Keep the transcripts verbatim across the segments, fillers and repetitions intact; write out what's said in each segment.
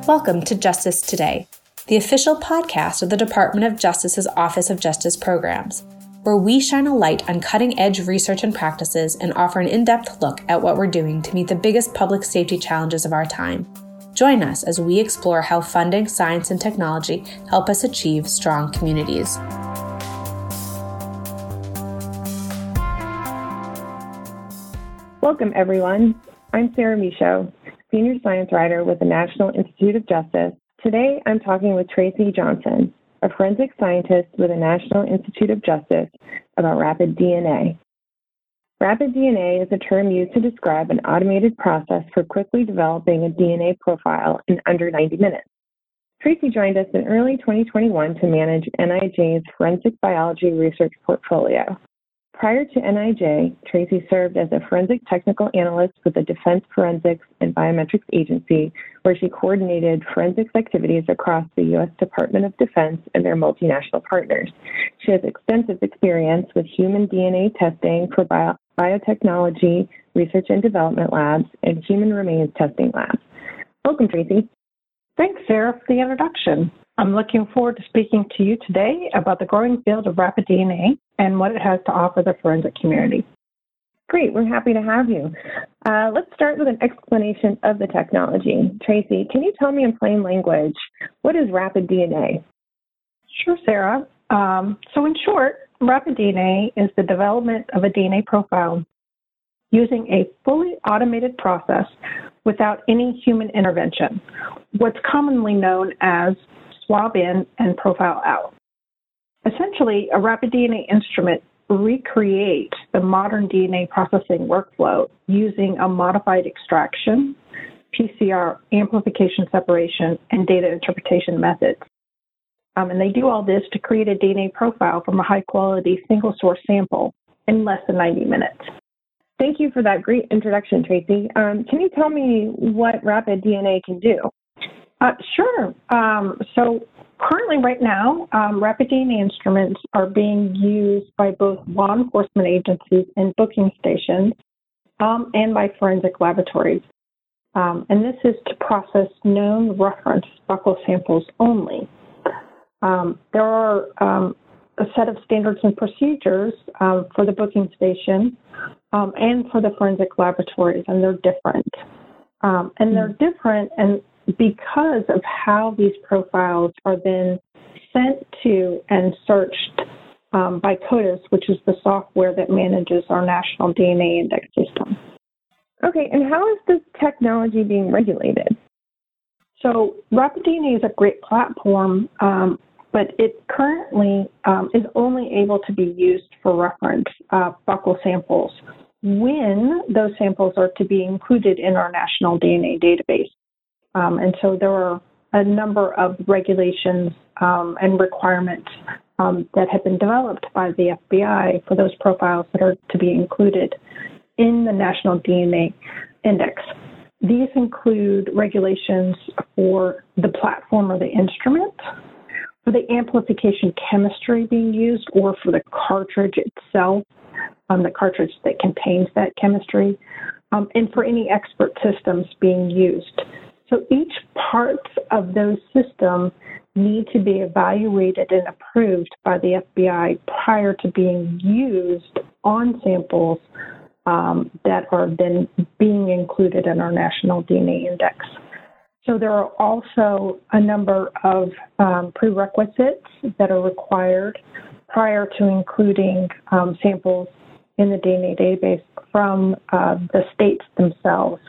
Welcome to Justice Today, the official podcast of the Department of Justice's Office of Justice Programs, where we shine a light on cutting-edge research and practices and offer an in-depth look at what we're doing to meet the biggest public safety challenges of our time. Join us as we explore how funding, science, and technology help us achieve strong communities. Welcome, everyone. I'm Sarah Michaud, Senior Science Writer with the National Institute of Justice. Today, I'm talking with Tracy Johnson, a forensic scientist with the National Institute of Justice, about rapid D N A. Rapid D N A is a term used to describe an automated process for quickly developing a D N A profile in under ninety minutes. Tracy joined us in early twenty twenty-one to manage N I J's forensic biology research portfolio. Prior to N I J, Tracy served as a forensic technical analyst with the Defense Forensics and Biometrics Agency, where she coordinated forensics activities across the U S Department of Defense and their multinational partners. She has extensive experience with human D N A testing for bio- biotechnology, research and development labs, and human remains testing labs. Welcome, Tracy. Thanks, Sarah, for the introduction. I'm looking forward to speaking to you today about the growing field of rapid D N A and what it has to offer the forensic community. Great, we're happy to have you. Uh, let's start with an explanation of the technology. Tracy, can you tell me in plain language, what is rapid D N A? Sure, Sarah. Um, so in short, rapid D N A is the development of a D N A profile using a fully automated process without any human intervention, what's commonly known as swab in and profile out. Essentially, a rapid D N A instrument recreates the modern D N A processing workflow using a modified extraction, P C R amplification separation, and data interpretation methods. Um, and they do all this to create a D N A profile from a high-quality single-source sample in less than ninety minutes. Thank you for that great introduction, Tracy. Um, can you tell me what rapid D N A can do? Uh, sure. Um, so currently right now, um, rapid D N A instruments are being used by both law enforcement agencies and booking stations um, and by forensic laboratories. Um, and this is to process known reference buccal samples only. Um, there are um, a set of standards and procedures um, for the booking station um, and for the forensic laboratories, and they're different. Um, and they're different and because of how these profiles are then sent to and searched um, by CODIS, which is the software that manages our national D N A index system. Okay, and how is this technology being regulated? So rapid D N A is a great platform, um, but it currently um, is only able to be used for reference uh, buccal samples when those samples are to be included in our national D N A database. Um, and so there are a number of regulations um, and requirements um, that have been developed by the F B I for those profiles that are to be included in the National D N A Index. These include regulations for the platform or the instrument, for the amplification chemistry being used, or for the cartridge itself, um, the cartridge that contains that chemistry, um, and for any expert systems being used. So each part of those systems need to be evaluated and approved by the F B I prior to being used on samples um, that are then being included in our national D N A index. So there are also a number of um, prerequisites that are required prior to including um, samples in the D N A database from uh, the states themselves.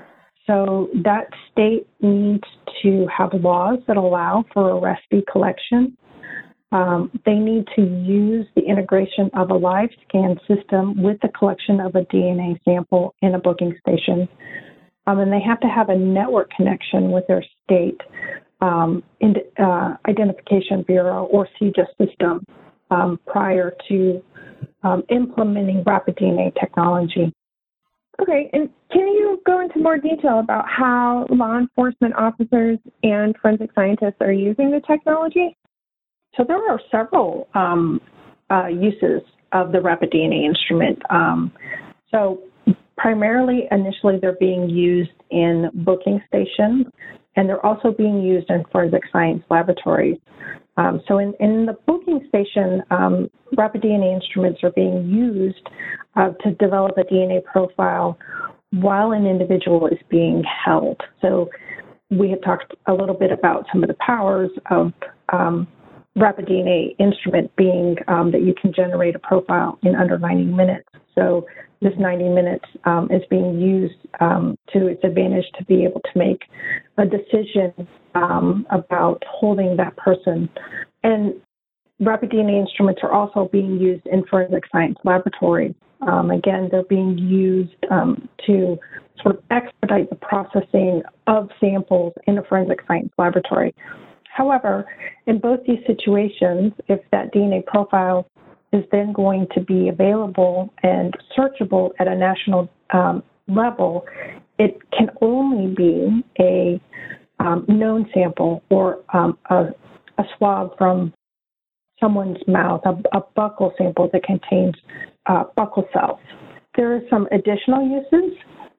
So that state needs to have laws that allow for a RESPI collection. Um, they need to use the integration of a live scan system with the collection of a D N A sample in a booking station. Um, and they have to have a network connection with their state um, in, uh, Identification Bureau or C J I S system um, prior to um, implementing rapid D N A technology. Okay, and can you go into more detail about how law enforcement officers and forensic scientists are using the technology? So there are several um, uh, uses of the rapid D N A instrument. Um, so primarily, initially, they're being used in booking stations and they're also being used in forensic science laboratories. Um, so in, in the booking station, um, rapid D N A instruments are being used uh, to develop a D N A profile while an individual is being held. So we had talked a little bit about some of the powers of um, rapid D N A instrument being um, that you can generate a profile in under ninety minutes. So this ninety minutes um, is being used um, to its advantage to be able to make a decision um, about holding that person. And rapid D N A instruments are also being used in forensic science laboratories. Um, again, they're being used um, to sort of expedite the processing of samples in a forensic science laboratory. However, in both these situations, if that D N A profile is then going to be available and searchable at a national um, level, it can only be a um, known sample or um, a, a swab from someone's mouth, a, a buccal sample that contains uh, buccal cells. There are some additional uses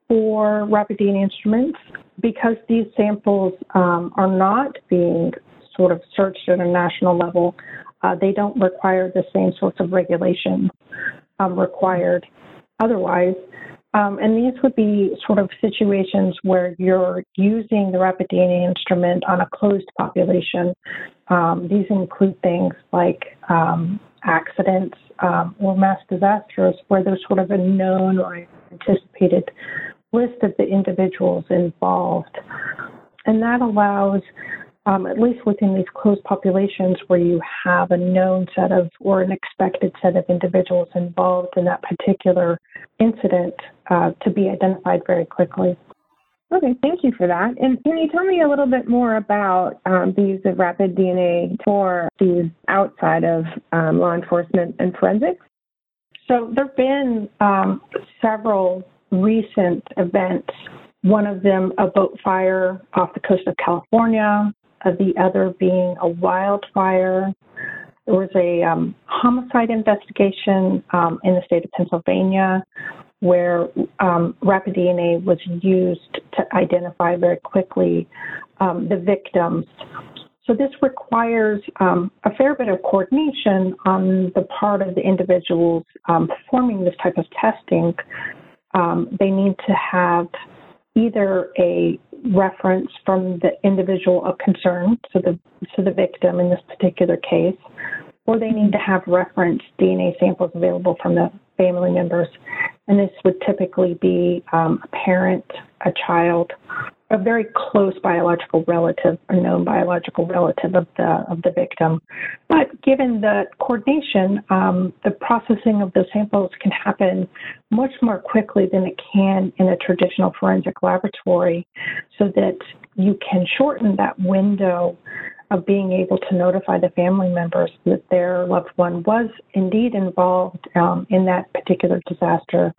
for rapid D N A instruments because these samples um, are not being sort of searched at a national level. Uh, they don't require the same sorts of regulations um, required otherwise. Um, and these would be sort of situations where you're using the rapid D N A instrument on a closed population. Um, these include things like um, accidents um, or mass disasters where there's sort of a known or anticipated list of the individuals involved. And that allows, um, at least within these closed populations where you have a known set of or an expected set of individuals involved in that particular incident, uh, to be identified very quickly. Okay, thank you for that. And can you tell me a little bit more about um, the use of rapid D N A for these outside of um, law enforcement and forensics? So there have been um, several recent events, one of them a boat fire off the coast of California, uh, the other being a wildfire. There was a um, homicide investigation um, in the state of Pennsylvania where um, rapid D N A was used to identify very quickly um, the victims. So this requires um, a fair bit of coordination on the part of the individuals um, performing this type of testing. Um, they need to have either a reference from the individual of concern, so the so the victim in this particular case, or they need to have reference D N A samples available from the family members. And this would typically be um, a parent, a child, a very close biological relative, a known biological relative of the of the victim. But given the coordination, um, the processing of those samples can happen much more quickly than it can in a traditional forensic laboratory, so that you can shorten that window of being able to notify the family members that their loved one was indeed involved um, in that particular disaster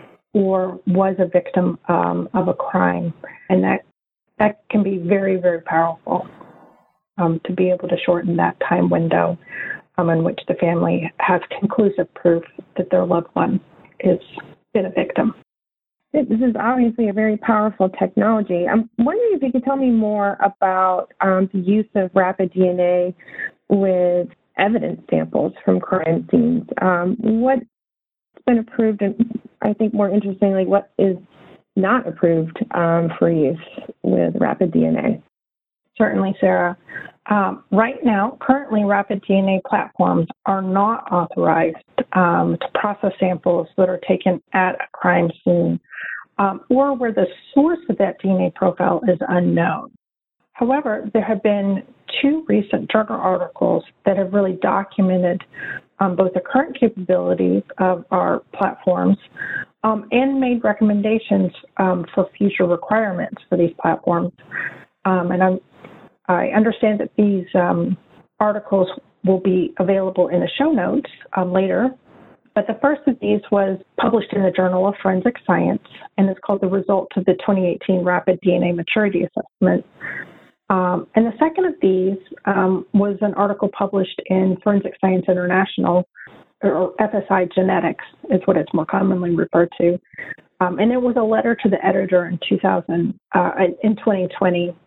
or was a victim um, of a crime. And that that can be very, very powerful um, to be able to shorten that time window um, in which the family has conclusive proof that their loved one has been a victim. This is obviously a very powerful technology. I'm wondering if you could tell me more about um, the use of rapid D N A with evidence samples from crime scenes. Um, what's been approved, and I think more interestingly, what is not approved um, for use with rapid D N A? Certainly, Sarah. Um, right now, currently, rapid D N A platforms are not authorized um, to process samples that are taken at a crime scene um, or where the source of that D N A profile is unknown. However, there have been two recent journal articles that have really documented um, both the current capabilities of our platforms um, and made recommendations um, for future requirements for these platforms. Um, and I'm I understand that these um, articles will be available in the show notes um, later, but the first of these was published in the Journal of Forensic Science, and it's called The Results of the twenty eighteen Rapid D N A Maturity Assessment. Um, and the second of these um, was an article published in Forensic Science International, or F S I Genetics is what it's more commonly referred to. Um, and it was a letter to the editor in two thousand, uh, in twenty twenty,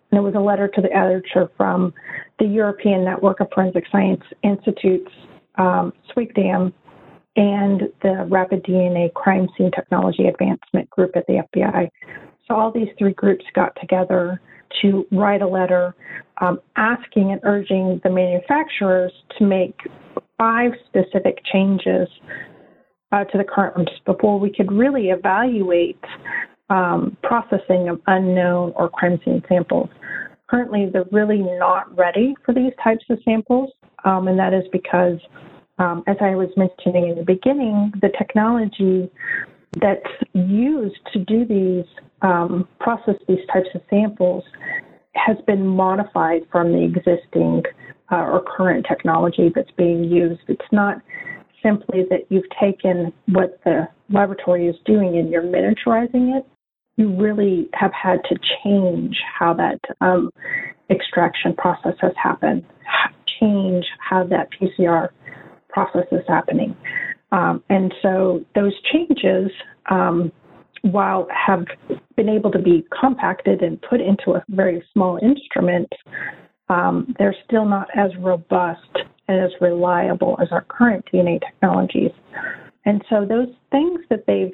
and it was a letter to the editor from the European Network of Forensic Science Institutes, um, SWIGDAM, and the Rapid D N A Crime Scene Technology Advancement Group at the F B I. So all these three groups got together to write a letter um, asking and urging the manufacturers to make five specific changes uh, to the current ones before we could really evaluate um, processing of unknown or crime scene samples. Currently, they're really not ready for these types of samples, um, and that is because, um, as I was mentioning in the beginning, the technology that's used to do these, um, process these types of samples has been modified from the existing uh, or current technology that's being used. It's not simply that you've taken what the laboratory is doing and you're miniaturizing it. You really have had to change how that um, extraction process has happened, change how that P C R process is happening. Um, and so those changes, um, while have been able to be compacted and put into a very small instrument, um, they're still not as robust and as reliable as our current D N A technologies. And so those things that they've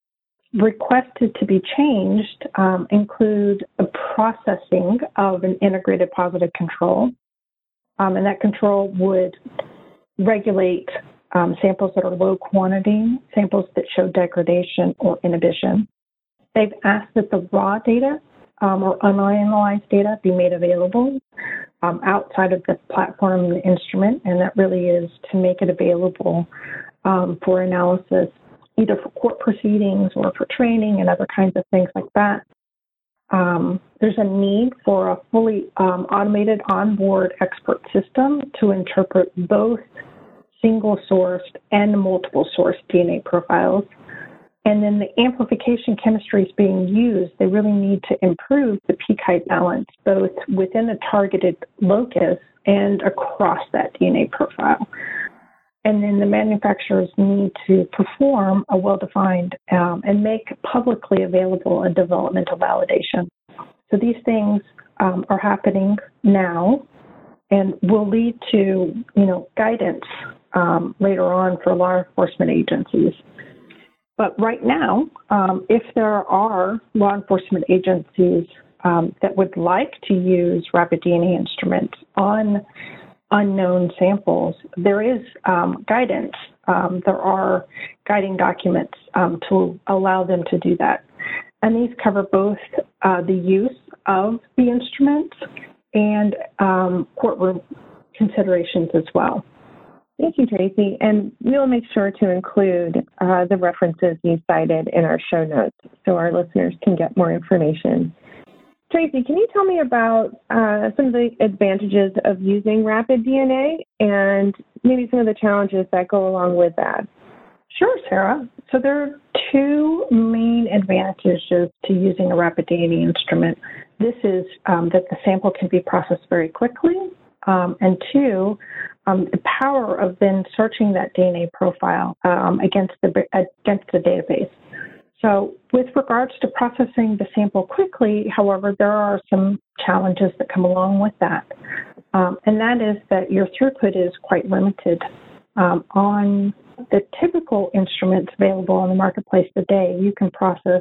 requested to be changed um, include the processing of an integrated positive control, um, and that control would regulate um, samples that are low quantity, samples that show degradation or inhibition. They've asked that the raw data um, or unanalyzed data be made available um, outside of the platform and the instrument, and that really is to make it available um, for analysis, either for court proceedings or for training and other kinds of things like that. Um, there's a need for a fully um, automated onboard expert system to interpret both single-sourced and multiple-source D N A profiles. And then the amplification chemistries being used, they really need to improve the peak height balance, both within a targeted locus and across that D N A profile. And then the manufacturers need to perform a well-defined um, and make publicly available a developmental validation. So these things um, are happening now and will lead to, you know, guidance um, later on for law enforcement agencies. But right now, um, if there are law enforcement agencies um, that would like to use rapid D N A instruments on unknown samples, there is um, guidance. Um, there are guiding documents um, to allow them to do that. And these cover both uh, the use of the instruments and um, courtroom considerations as well. Thank you, Tracy. And we'll make sure to include uh, the references you cited in our show notes so our listeners can get more information. Tracy, can you tell me about uh, some of the advantages of using rapid D N A and maybe some of the challenges that go along with that? Sure, Sarah. So there are two main advantages to using a rapid D N A instrument. This is um, that the sample can be processed very quickly, um, and two, um, the power of then searching that D N A profile um, against the against the database. So with regards to processing the sample quickly, however, there are some challenges that come along with that. Um, and that is that your throughput is quite limited. Um, on the typical instruments available on the marketplace today, you can process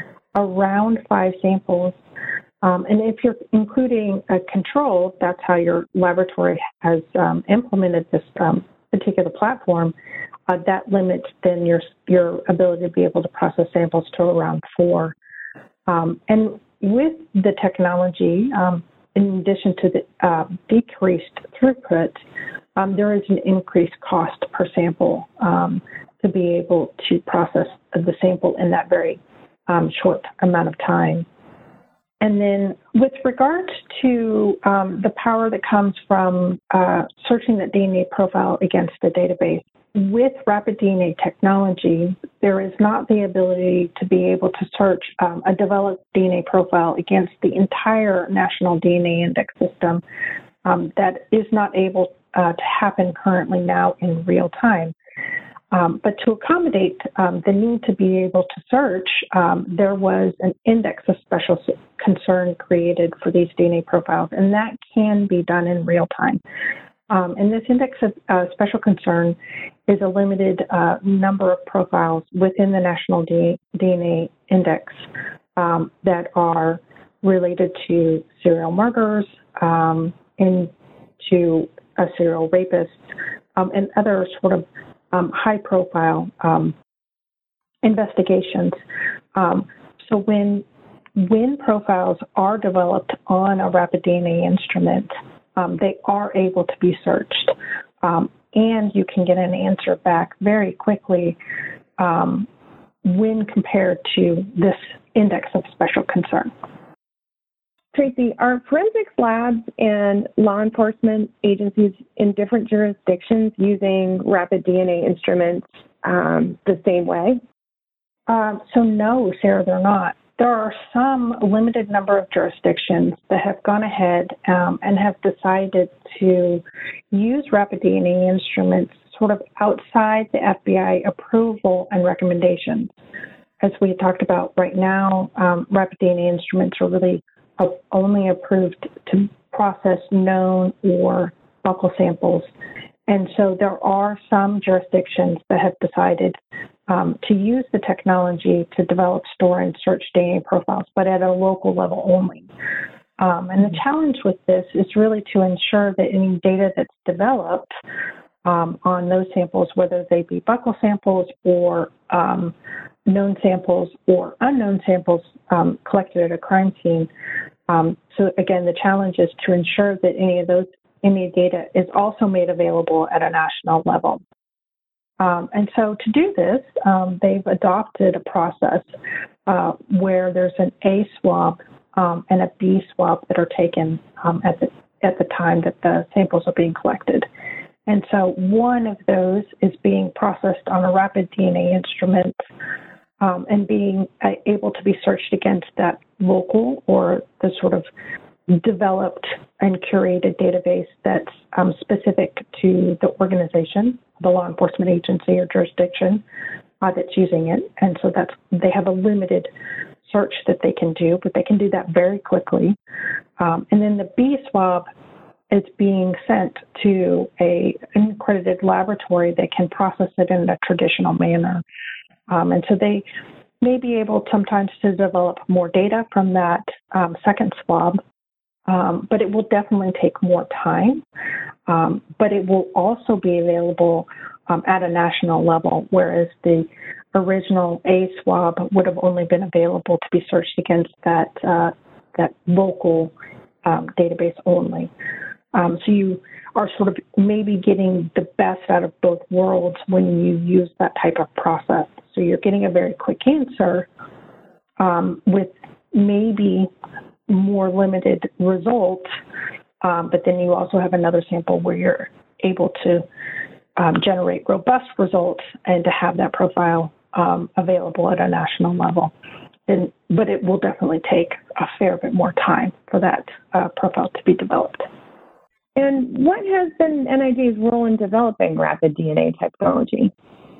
around five samples. Um, and if you're including a control, that's how your laboratory has um, implemented this um, particular platform, uh, that limits then your your ability to be able to process samples to around four. Um, and with the technology, um, in addition to the uh, decreased throughput, um, there is an increased cost per sample um, to be able to process the sample in that very um, short amount of time. And then with regards to um, the power that comes from uh, searching that D N A profile against the database, with rapid D N A technology, there is not the ability to be able to search um, a developed D N A profile against the entire National D N A Index system. Um, that is not able uh, to happen currently now in real time. Um, but to accommodate um, the need to be able to search, um, there was an index of special concern created for these D N A profiles, and that can be done in real time. Um, and this index of uh, special concern is a limited uh, number of profiles within the National D N A Index um, that are related to serial murderers, um, and to a serial rapist, um, and other sort of um, high-profile um, investigations. Um, so when when profiles are developed on a rapid D N A instrument, um, they are able to be searched, um, and you can get an answer back very quickly um, when compared to this index of special concern. Tracy, are forensics labs and law enforcement agencies in different jurisdictions using rapid D N A instruments um, the same way? Um, so no, Sarah, they're not. There are some limited number of jurisdictions that have gone ahead um, and have decided to use rapid D N A instruments sort of outside the F B I approval and recommendations. As we talked about right now, um, rapid D N A instruments are really only approved to process known or buccal samples. And so there are some jurisdictions that have decided um, to use the technology to develop, store, and search D N A profiles, but at a local level only. Um, and the challenge with this is really to ensure that any data that's developed um, on those samples, whether they be buccal samples or um, known samples or unknown samples um, collected at a crime scene. Um, so again, the challenge is to ensure that any of those, any data is also made available at a national level. Um, and so to do this, um, they've adopted a process uh, where there's an A swab um, and a B swab that are taken um, at the at the time that the samples are being collected. And so one of those is being processed on a rapid D N A instrument um, and being uh, able to be searched against that local or the sort of developed and curated database that's um, specific to the organization, the law enforcement agency or jurisdiction uh, that's using it. And so that's, they have a limited search that they can do, but they can do that very quickly. Um, and then the B swab is being sent to a, an accredited laboratory that can process it in a traditional manner. Um, and so they may be able sometimes to develop more data from that um, second swab, um, but it will definitely take more time. Um, but it will also be available um, at a national level, whereas the original A swab would have only been available to be searched against that uh, that local um, database only. Um, so you are sort of maybe getting the best out of both worlds when you use that type of process. So you're getting a very quick answer um, with maybe more limited results, um, but then you also have another sample where you're able to um, generate robust results and to have that profile um, available at a national level. And, but it will definitely take a fair bit more time for that uh, profile to be developed. And what has been N I J's role in developing rapid D N A technology?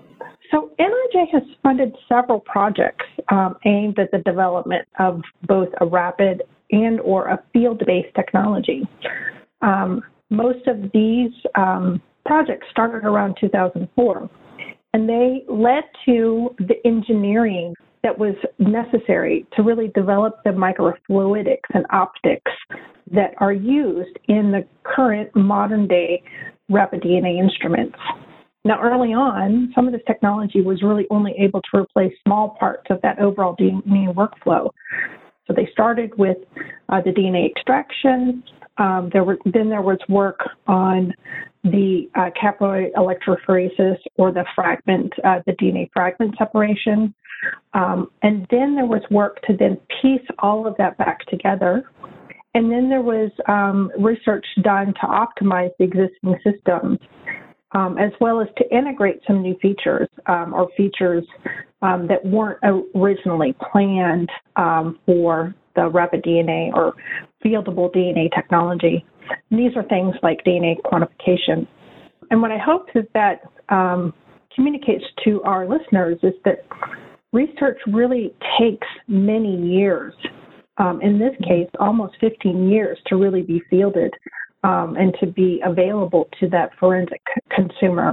So N I J has funded several projects um, aimed at the development of both a rapid and or a field-based technology. Um, most of these um, projects started around two thousand four, and they led to the engineering that was necessary to really develop the microfluidics and optics that are used in the current modern-day rapid D N A instruments. Now, early on, some of this technology was really only able to replace small parts of that overall D N A workflow. So they started with uh, the D N A extraction. Um, there were, then there was work on the uh, capillary electrophoresis or the fragment, uh, the D N A fragment separation. Um, and then there was work to then piece all of that back together. And then there was um, research done to optimize the existing systems, um, as well as to integrate some new features um, or features um, that weren't originally planned um, for the rapid D N A or fieldable D N A technology. And these are things like D N A quantification. And what I hope is that um, communicates to our listeners is that research really takes many years. Um, in this case, almost fifteen years to really be fielded um, and to be available to that forensic c- consumer.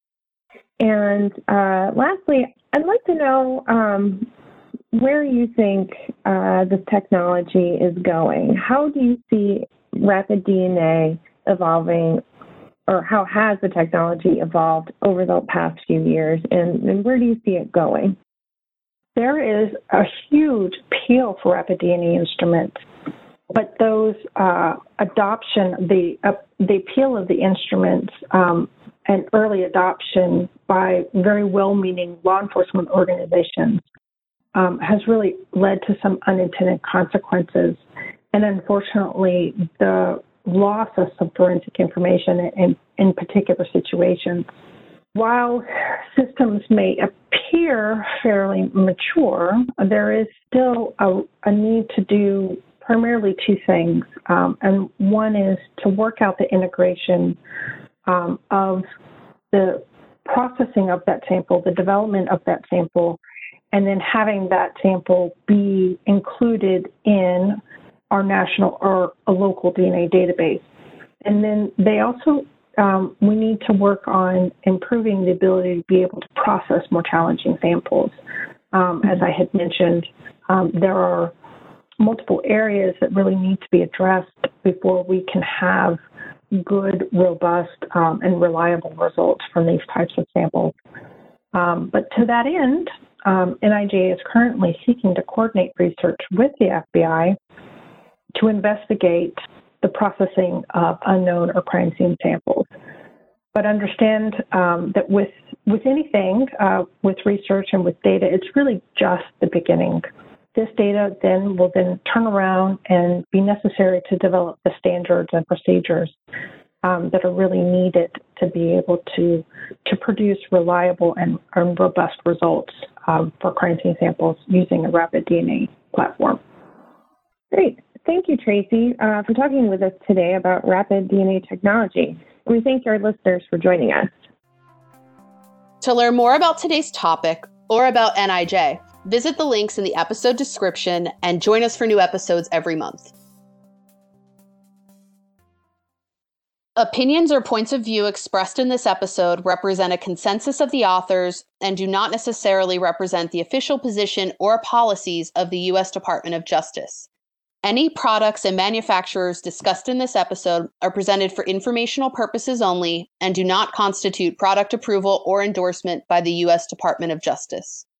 And uh, lastly, I'd like to know um, where you think uh, this technology is going. How do you see rapid D N A evolving, or how has the technology evolved over the past few years, and, and where do you see it going? There is a huge appeal for rapid D N A instruments, but those uh, adoption, the uh, the appeal of the instruments um, and early adoption by very well-meaning law enforcement organizations um, has really led to some unintended consequences, and unfortunately, the loss of some forensic information in, in particular situations. While systems may appear fairly mature, there is still a, a need to do primarily two things. Um, and one is to work out the integration um, of the processing of that sample, the development of that sample, and then having that sample be included in our national or a local D N A database. And then they also Um, we need to work on improving the ability to be able to process more challenging samples. Um, as I had mentioned, um, there are multiple areas that really need to be addressed before we can have good, robust, um, and reliable results from these types of samples. Um, but to that end, um, N I J is currently seeking to coordinate research with the F B I to investigate the processing of unknown or crime scene samples. But understand um, that with with anything, uh, with research and with data, it's really just the beginning. This data then will then turn around and be necessary to develop the standards and procedures um, that are really needed to be able to to produce reliable and, and robust results um, for crime scene samples using a rapid D N A platform. Great. Thank you, Tracy, uh, for talking with us today about rapid D N A technology. We thank our listeners for joining us. To learn more about today's topic or about N I J, visit the links in the episode description and join us for new episodes every month. Opinions or points of view expressed in this episode represent a consensus of the authors and do not necessarily represent the official position or policies of the U S Department of Justice. Any products and manufacturers discussed in this episode are presented for informational purposes only and do not constitute product approval or endorsement by the U S Department of Justice.